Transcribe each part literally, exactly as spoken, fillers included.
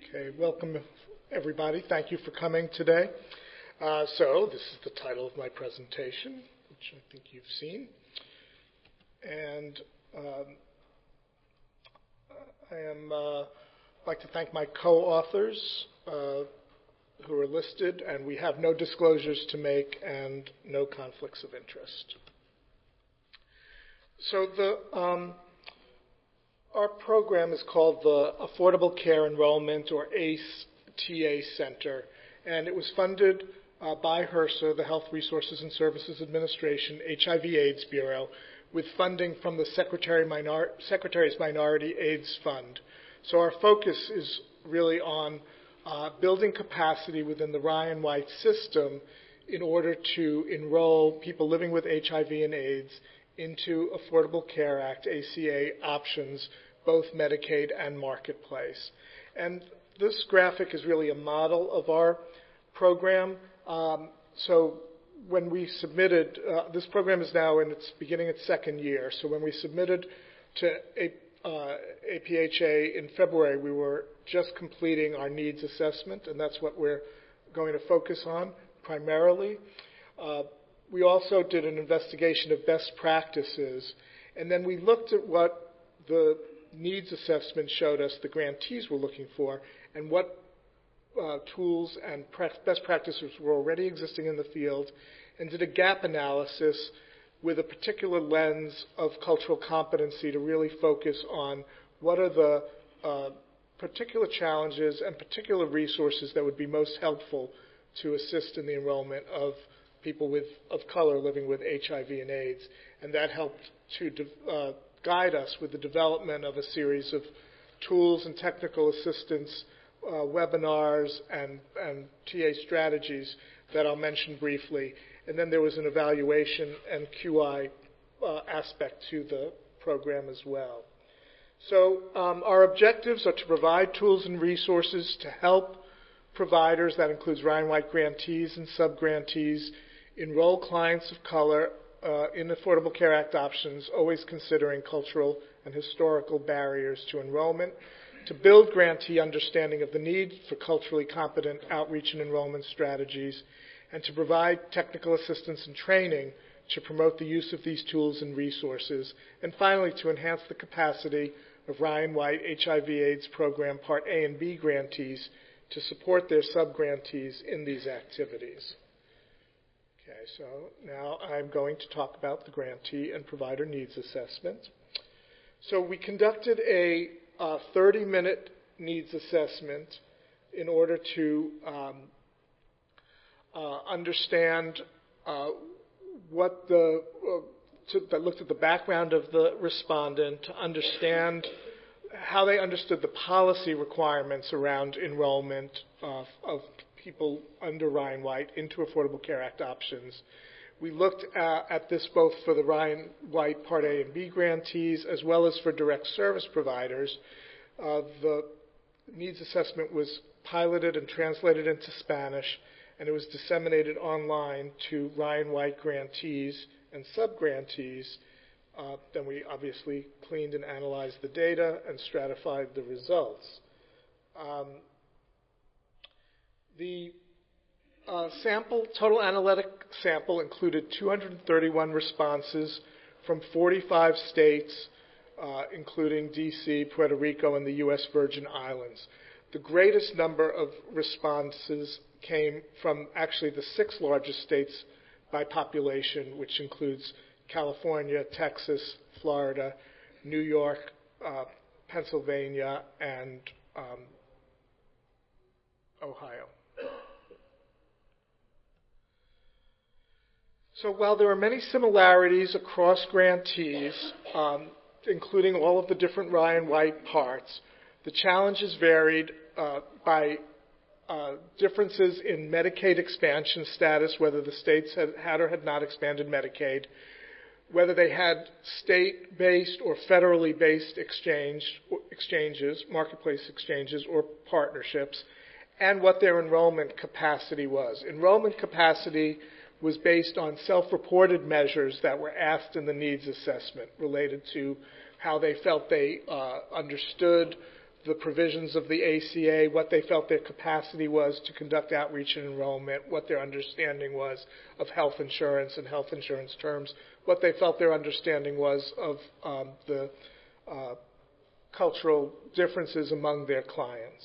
Okay, welcome everybody. Thank you for coming today. Uh, so this is the title of my presentation, which I think you've seen. And um, I am uh, like to thank my co-authors uh, who are listed, and we have no disclosures to make and no conflicts of interest. So the um, our program is called the Affordable Care Enrollment, or ACE T A Center, and it was funded uh, by HRSA, the Health Resources and Services Administration, H I V AIDS Bureau, with funding from the Secretary Minor- Secretary's Minority AIDS Fund. So our focus is really on uh, building capacity within the Ryan White system in order to enroll people living with H I V and AIDS into Affordable Care Act, A C A options, both Medicaid and Marketplace. And this graphic is really a model of our program. Um, so when we submitted, uh, this program is now in its beginning its second year. So when we submitted to a, uh, A P H A in February, we were just completing our needs assessment, and that's what we're going to focus on primarily. Uh, We also did an investigation of best practices, and then we looked at what the needs assessment showed us the grantees were looking for, and what uh, tools and pre- best practices were already existing in the field, and did a gap analysis with a particular lens of cultural competency to really focus on what are the uh, particular challenges and particular resources that would be most helpful to assist in the enrollment of people with, of color living with H I V and AIDS, and that helped to de- uh, guide us with the development of a series of tools and technical assistance, uh, webinars, and, and T A strategies that I'll mention briefly. And then there was an evaluation and Q I uh, aspect to the program as well. So um, our objectives are to provide tools and resources to help providers, that includes Ryan White grantees and sub-grantees, enroll clients of color uh, in Affordable Care Act options, always considering cultural and historical barriers to enrollment, to build grantee understanding of the need for culturally competent outreach and enrollment strategies, and to provide technical assistance and training to promote the use of these tools and resources, and finally to enhance the capacity of Ryan White H I V AIDS Program Part A and B grantees to support their sub-grantees in these activities. Okay, so now I'm going to talk about the grantee and provider needs assessment. So we conducted a uh, thirty-minute needs assessment in order to um, uh, understand uh, what the, uh, to, that looked at the background of the respondent, to understand how they understood the policy requirements around enrollment uh, of people under Ryan White into Affordable Care Act options. We looked at, at this both for the Ryan White Part A and B grantees as well as for direct service providers. Uh, the needs assessment was piloted and translated into Spanish, and it was disseminated online to Ryan White grantees and sub-grantees. Uh, then we obviously cleaned and analyzed the data and stratified the results. Um, the uh, sample, total analytic sample included two hundred thirty-one responses from forty-five states, uh, including D C, Puerto Rico, and the U S Virgin Islands. The greatest number of responses came from actually the six largest states by population, which includes California, Texas, Florida, New York, uh, Pennsylvania, and um, Ohio. So while there are many similarities across grantees, um, including all of the different Ryan White parts, the challenges varied uh, by uh, differences in Medicaid expansion status, whether the states had, had or had not expanded Medicaid, whether they had state-based or federally based exchange, exchanges, marketplace exchanges, or partnerships, and what their enrollment capacity was. Enrollment capacity was based on self-reported measures that were asked in the needs assessment related to how they felt they uh, understood the provisions of the A C A, what they felt their capacity was to conduct outreach and enrollment, what their understanding was of health insurance and health insurance terms, what they felt their understanding was of um, the uh, cultural differences among their clients.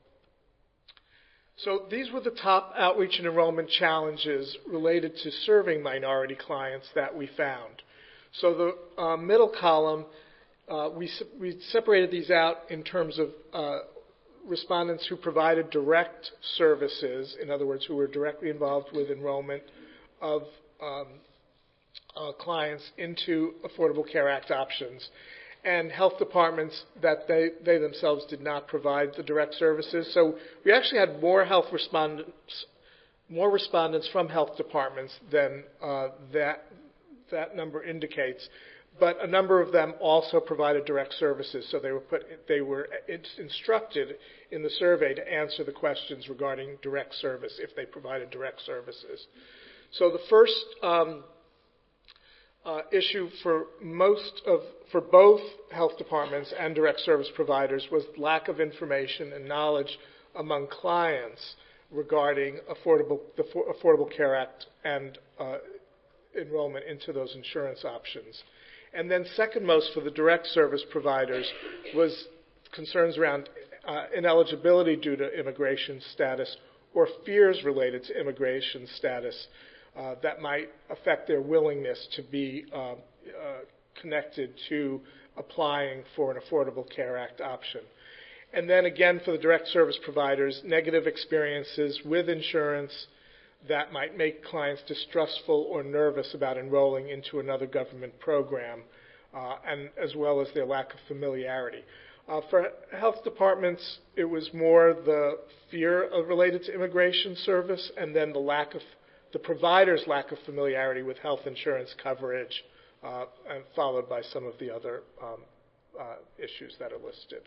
So these were the top outreach and enrollment challenges related to serving minority clients that we found. So the uh, middle column, uh, we, we separated these out in terms of uh, respondents who provided direct services, in other words, who were directly involved with enrollment of um, uh, clients into Affordable Care Act options, and health departments that they, they themselves did not provide the direct services. So we actually had more health respondents, more respondents from health departments than uh, that that number indicates. But a number of them also provided direct services, so they were put, they were instructed in the survey to answer the questions regarding direct service if they provided direct services. So the first um, uh, issue for most of for both health departments and direct service providers was lack of information and knowledge among clients regarding affordable the Affordable Care Act and uh, enrollment into those insurance options. And then second most for the direct service providers was concerns around uh, ineligibility due to immigration status or fears related to immigration status uh, that might affect their willingness to be uh, uh, connected to applying for an Affordable Care Act option. And then again for the direct service providers, negative experiences with insurance that might make clients distrustful or nervous about enrolling into another government program, uh, and as well as their lack of familiarity. Uh, for health departments, it was more the fear of related to immigration service, and then the lack of the provider's lack of familiarity with health insurance coverage, uh, and followed by some of the other um, uh, issues that are listed.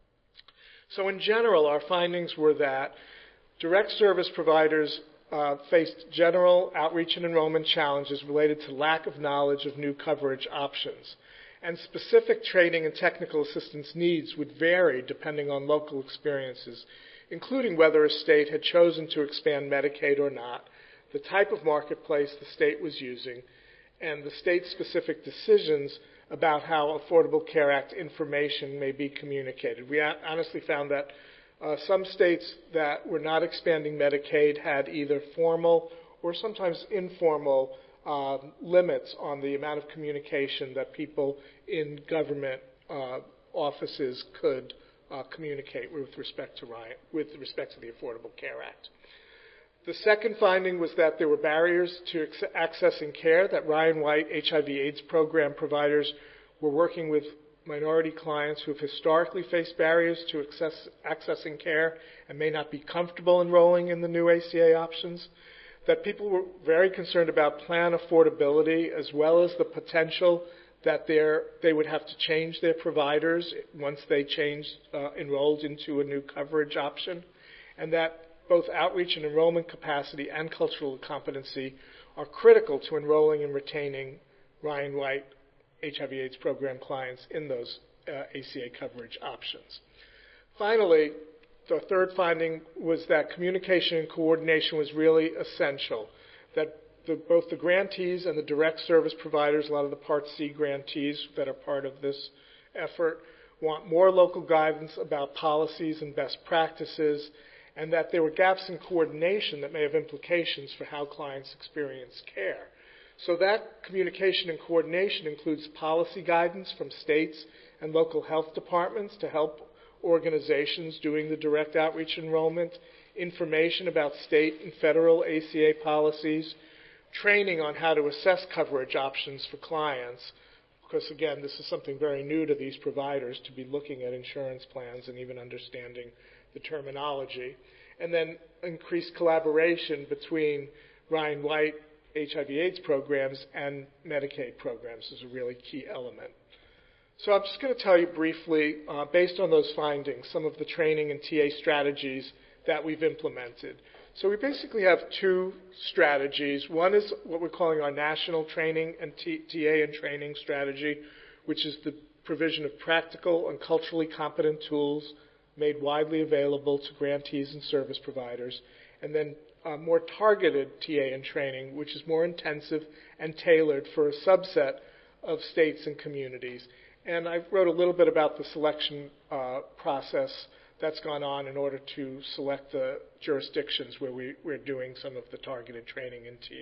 So in general, our findings were that direct service providers Uh, faced general outreach and enrollment challenges related to lack of knowledge of new coverage options. And specific training and technical assistance needs would vary depending on local experiences, including whether a state had chosen to expand Medicaid or not, the type of marketplace the state was using, and the state-specific decisions about how Affordable Care Act information may be communicated. We honestly found that Uh, some states that were not expanding Medicaid had either formal or sometimes informal uh, limits on the amount of communication that people in government uh, offices could uh, communicate with respect to Ryan, with respect to the Affordable Care Act. The second finding was that there were barriers to ex- accessing care, that Ryan White H I V AIDS program providers were working with minority clients who have historically faced barriers to access, accessing care and may not be comfortable enrolling in the new A C A options, that people were very concerned about plan affordability as well as the potential that they would have to change their providers once they changed, uh, enrolled into a new coverage option, and that both outreach and enrollment capacity and cultural competency are critical to enrolling and retaining Ryan White H I V AIDS program clients in those uh, A C A coverage options. Finally, the third finding was that communication and coordination was really essential, that the, both the grantees and the direct service providers, a lot of the Part C grantees that are part of this effort, want more local guidance about policies and best practices, and that there were gaps in coordination that may have implications for how clients experience care. So that communication and coordination includes policy guidance from states and local health departments to help organizations doing the direct outreach enrollment, information about state and federal A C A policies, training on how to assess coverage options for clients, because again, this is something very new to these providers to be looking at insurance plans and even understanding the terminology, and then increased collaboration between Ryan White H I V AIDS programs and Medicaid programs is a really key element. So I'm just going to tell you briefly, uh, based on those findings, some of the training and T A strategies that we've implemented. So we basically have two strategies. One is what we're calling our national training and T- TA and training strategy, which is the provision of practical and culturally competent tools made widely available to grantees and service providers, and then uh, more targeted T A and training, which is more intensive and tailored for a subset of states and communities. And I wrote a little bit about the selection uh, process that's gone on in order to select the jurisdictions where we, we're doing some of the targeted training in T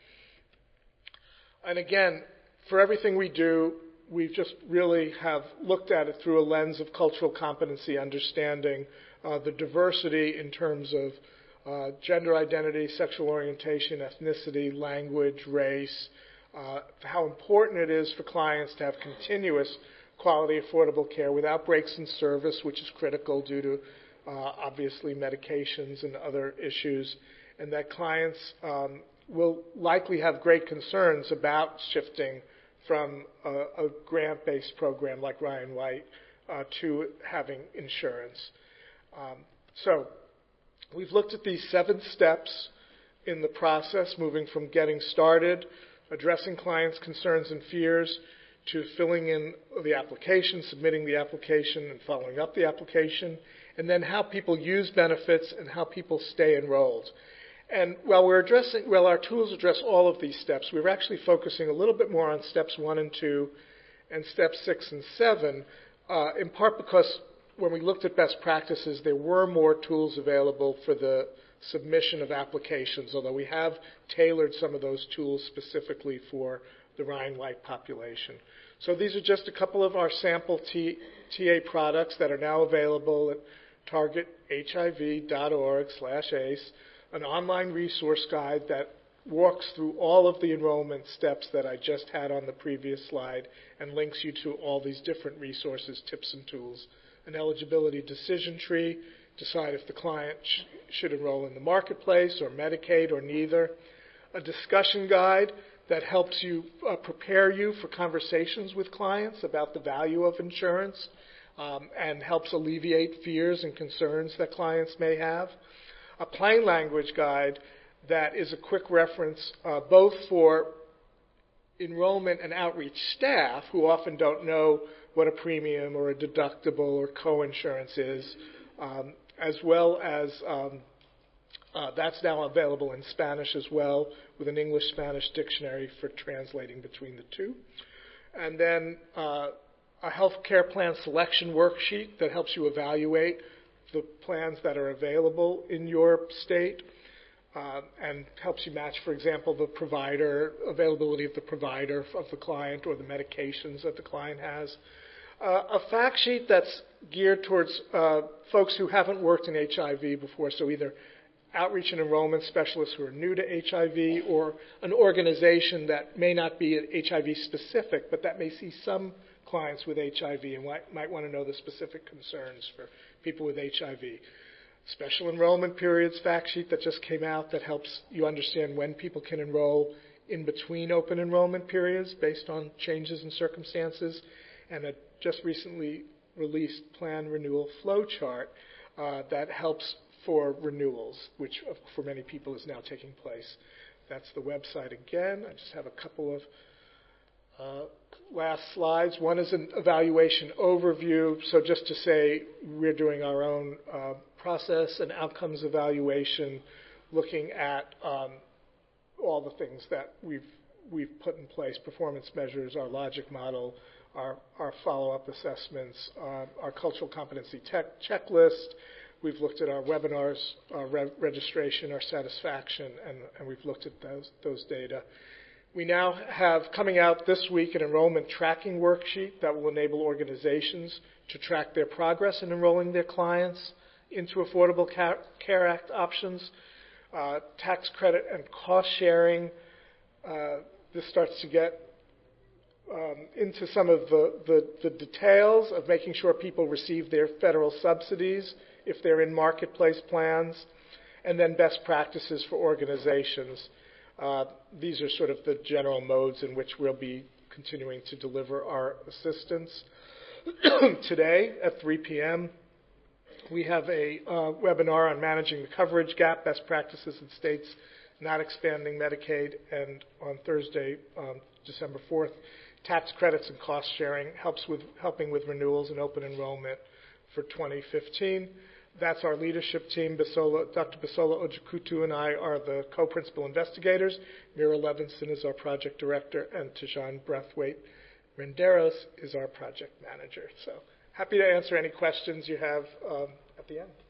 A. And again, for everything we do, we just really have looked at it through a lens of cultural competency, understanding uh, the diversity in terms of uh, gender identity, sexual orientation, ethnicity, language, race, uh, how important it is for clients to have continuous quality, affordable care without breaks in service, which is critical due to uh, obviously medications and other issues, and that clients um, will likely have great concerns about shifting from a, a grant-based program like Ryan White uh, to having insurance. Um, so we've looked at these seven steps in the process, moving from getting started, addressing clients' concerns and fears, to filling in the application, submitting the application, and following up the application, and then how people use benefits and how people stay enrolled. And while we're addressing, well, our tools address all of these steps, we're actually focusing a little bit more on steps one and two and steps six and seven, uh, in part because when we looked at best practices, there were more tools available for the submission of applications, although we have tailored some of those tools specifically for the Ryan White population. So these are just a couple of our sample T, TA products that are now available at target H I V dot org slash ACE, an online resource guide that walks through all of the enrollment steps that I just had on the previous slide and links you to all these different resources, tips, and tools. An eligibility decision tree, decide if the client sh- should enroll in the marketplace or Medicaid or neither. A discussion guide that helps you uh, prepare you for conversations with clients about the value of insurance um, and helps alleviate fears and concerns that clients may have. A plain language guide that is a quick reference uh, both for enrollment and outreach staff who often don't know what a premium or a deductible or co-insurance is, um, as well as um, uh, that's now available in Spanish as well, with an English-Spanish dictionary for translating between the two. And then uh, a health care plan selection worksheet that helps you evaluate the plans that are available in your state uh, and helps you match, for example, the provider, availability of the provider of the client or the medications that the client has. Uh, a fact sheet that's geared towards uh, folks who haven't worked in H I V before, so either outreach and enrollment specialists who are new to H I V or an organization that may not be H I V specific, but that may see some clients with H I V and might, might want to know the specific concerns for people with H I V. Special enrollment periods fact sheet that just came out that helps you understand when people can enroll in between open enrollment periods based on changes in circumstances, and a just recently released plan renewal flow chart uh, that helps for renewals, which uh, for many people is now taking place. That's the website again. I just have a couple of uh, last slides. One is an evaluation overview. So just to say, we're doing our own uh, process and outcomes evaluation, looking at um, all the things that we've we've put in place: performance measures, our logic model, our our follow-up assessments, uh, our cultural competency tech checklist. We've looked at our webinars, our re- registration, our satisfaction, and, and we've looked at those those data. We now have coming out this week an enrollment tracking worksheet that will enable organizations to track their progress in enrolling their clients into Affordable Care Act options, uh, tax credit and cost sharing. Uh, this starts to get um, into some of the, the, the details of making sure people receive their federal subsidies if they're in marketplace plans, and then best practices for organizations. Uh, these are sort of the general modes in which we'll be continuing to deliver our assistance. Today at three p.m., we have a uh, webinar on managing the coverage gap, best practices in states not expanding Medicaid, and on Thursday, um, December fourth, tax credits and cost sharing, helps with helping with renewals and open enrollment for twenty fifteen. That's our leadership team. Bisola, Doctor Bisola Ojukutu and I are the co-principal investigators. Mira Levinson is our project director, and Tajan Brathwaite Renderos is our project manager. So happy to answer any questions you have um, at the end.